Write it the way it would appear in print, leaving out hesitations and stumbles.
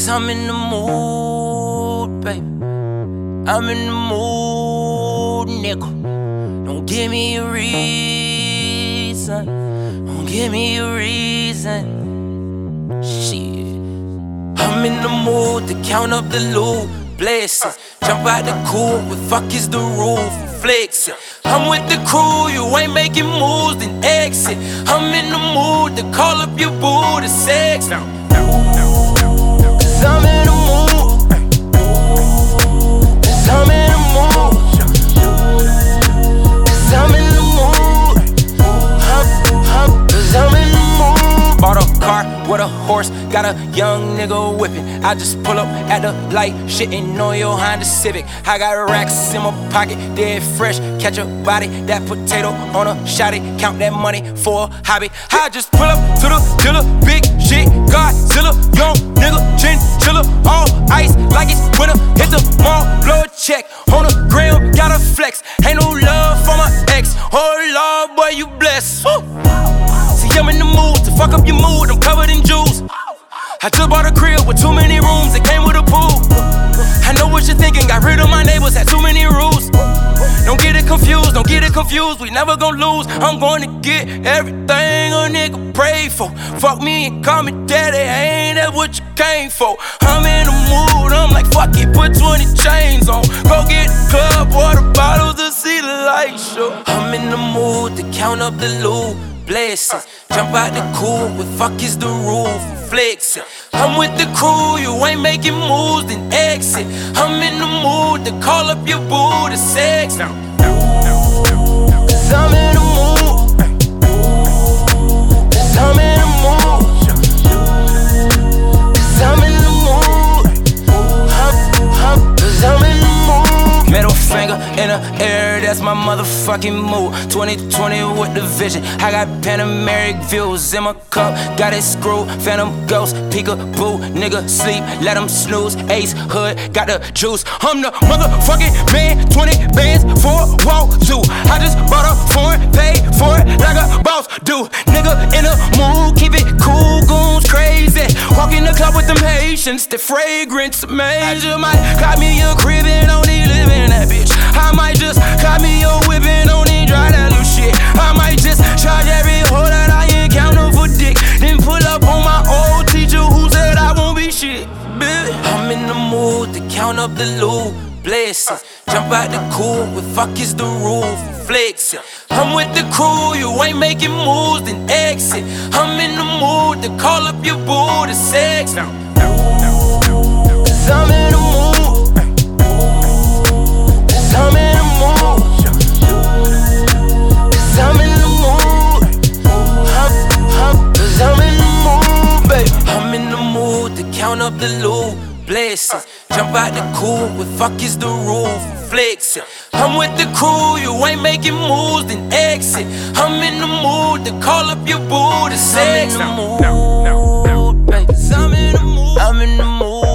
Cause I'm in the mood, baby. I'm in the mood, nigga. Don't give me a reason. Don't give me a reason. Shit. I'm in the mood to count up the loot. Blessings. Jump out the cool. What fuck is the roof? Flexing. I'm with the crew. You ain't making moves, then exit. I'm in the mood to call up your boo to sex. Cause I'm in the mood. Cause I'm in the mood. Cause I'm in the mood. Cause I'm in the mood. Bought a car with a horse, got a young nigga whipping. I just pull up at the light, shitting on your Honda Civic. I got racks in my pocket, dead fresh. Catch a body, that potato on a shotty. Count that money for a hobby. I just pull up to the dealer, big shit, Godzilla, young nigga, chinchilla, all ice like it's winter. Hit the mall, blow a check on the gram, gotta flex. Ain't no love for my ex. Oh Lord, boy, you blessed. Woo. See, I'm in the mood to fuck up your mood. I'm covered in jewels. I just bought a crib with too many rooms, it came with a pool. I know what you're thinking, got rid of my neighbors, had too many rules. Don't get it confused, don't get it confused, we never gon' lose. I'm gonna get everything a nigga pray for. Fuck me and call me daddy, I ain't that what you came for. I'm in the mood, I'm like fuck it, put 20 chains on. Go get the club, water bottles to see the light show. I'm in the mood to count up the loot. Blessings, jump out the cool, what fuck is the roof? Flexing. I'm with the crew, you ain't making moves, then exit. I'm in the mood to call up your boo to sex. Cause I'm in the mood. Cause I'm in the mood. Cause I'm in the mood. Cause I'm in the mood. Middle finger in the air, that's my motherfucking mood. 2020 with the vision, I got Panameric views in my cup, got it screwed. Phantom ghost, peekaboo, nigga sleep, let him snooze. Ace hood, got the juice. I'm the motherfucking man, 20 bands for a walk to. I just bought a foreign, paid for it like a boss do. Nigga in the mood, keep it cool, goons crazy. Walk in the club with them Haitians, the fragrance amazing. I just might got me a crib and only live in that bitch. I might just got me a whip and only drive that little shit. I might just charge every hoe that I encounter for dick. Then pull up on my old teacher who said I won't be shit, bitch. I'm in the mood to count up the loot. Blessings, jump out the cool, what fuck is the roof? Flexing. I'm with the crew, you ain't making moves, then exit. I'm in the mood to call up your boo to sex. Cause I'm in the mood. Cause I'm in the mood. Cause I'm in the mood. Cause I'm in the mood, baby. I'm in the mood to count up the loot. Blessings, jump out the cool, what fuck is the roof? Flexing. I'm with the crew, you ain't making moves, then exit. I'm in the mood to call up your boo to sex. I'm in the mood, baby. I'm in the mood. I'm in the mood.